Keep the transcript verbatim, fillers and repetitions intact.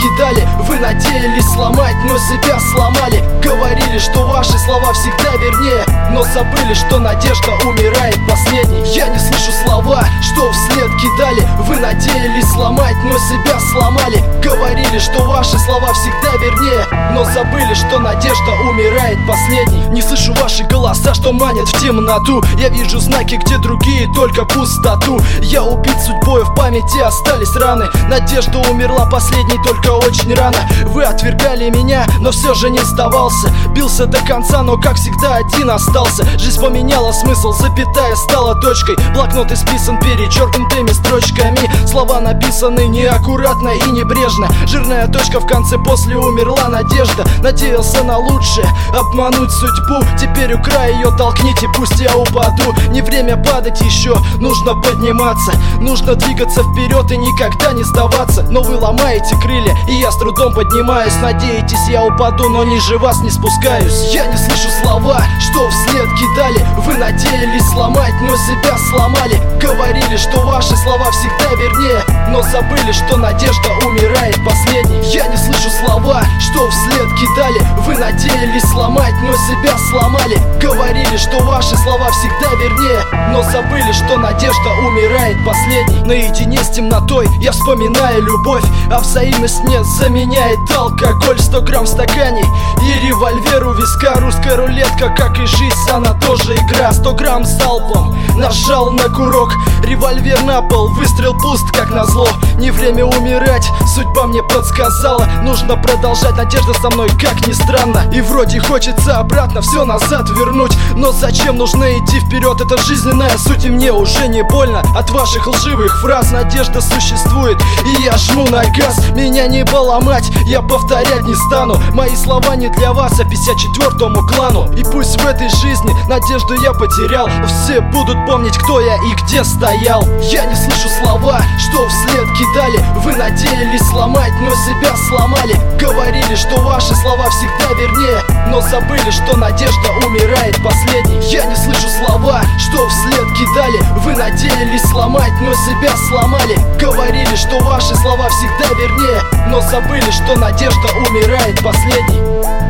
кидали, вы надеялись сломать, но себя сломали. Говорили, что ваши слова всегда вернее, но забыли, что надежда умирает последней. Я не слышу слова, что вслед кидали, вы надеялись сломать, но себя сломали. Говорили, что ваши слова всегда вернее, но забыли, что надежда умирает последней. Не слышу ваши голоса, что манят в темноту. Я вижу знаки, где другие только пустоту. Я убит судьбой, в памяти остались раны. Надежда умерла последней только очень рано. Вы отвергали меня, но все же не сдавался. Бился до конца, но как всегда один остался. Жизнь поменяла смысл, запятая стала точкой. Блокнот исписан перечеркнутыми строчками. Слова написаны неаккуратно и небрежно. Жирная точка в конце, после умерла надежда. Надеялся на лучшее, обмануть судьбу. Теперь у края ее толкните, пусть я упаду. Не время падать еще, нужно подниматься. Нужно двигаться вперед и никогда не сдаваться. Но вы ломаете крылья, и я с трудом поднимаюсь. Надеетесь, я упаду, но ниже вас не спускаюсь. Я не слышу слова, что вслед кидали, вы надеялись сломать, но себя сломали. Говорили, что ваши слова всегда вернее, но забыли, что надежда умирает последней. Я не слышу слова, что вслед кидали, вы надеялись сломать, но себя сломали. Говорили, что ваши слова всегда вернее, но забыли, что надежда умирает последней. Наедине с темнотой я вспоминаю любовь, а взаимность не заменяет алкоголь. Сто грамм в стакане и револьвер у виска. Русская рулетка, как и жизнь, она тоже игра. Сто грамм залпом нажал на курок, револьвер на пол, выстрел пуст, как назло. Не время умирать, судьба мне подсказала. Нужно продолжать, надежда со мной, как ни странно. И вроде хочется обратно все назад вернуть, но зачем нужно идти вперед, это жизненная суть. И мне уже не больно от ваших лживых фраз. Надежда существует, и я жму на газ. Меня не поломать, я повторять не стану. Мои слова не для вас, а пятьдесят четвёртому клану. И пусть в этой жизни надежду я потерял, все будут помнить, кто я и где стоял. Я не слышу слова, что вслед кидали, вы надеялись сломать, но себя сломали. Говорили, что ваши слова всегда вернее, но забыли, что надежда умирает последней. Я не слышу слова, что вслед кидали, вы надеялись сломать, но себя сломали. Говорили, что ваши слова всегда вернее, но забыли, что надежда умирает последней.